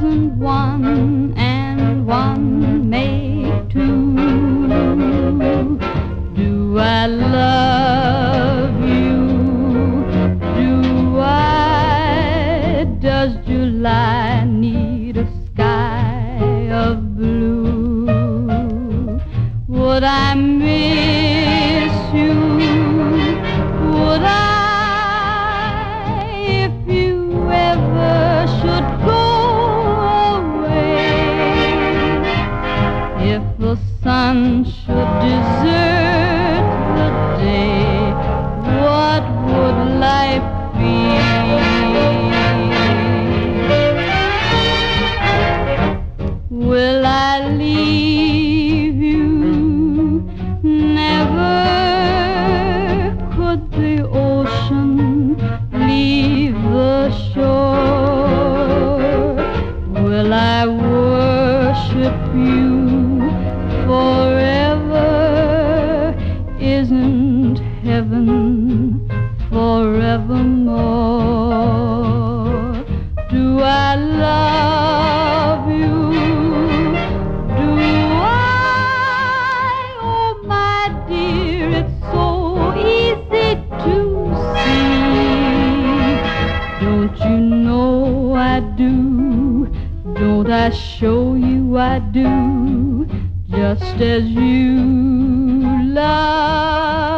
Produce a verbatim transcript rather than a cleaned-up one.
doesn't one and one make two? Do I love you? Do I? Does July need a sky of blue? Would I miss you? Would I? If you ever should go away, if the sun should desert the day, what would life be? Will I leave you? Never. Could the ocean leave the shore? Will I worship you forever? Isn't heaven forevermore? Do I love you? Do I? Oh, my dear, it's so easy to see. Don't you know I do? Don't I show you I do? Just as you love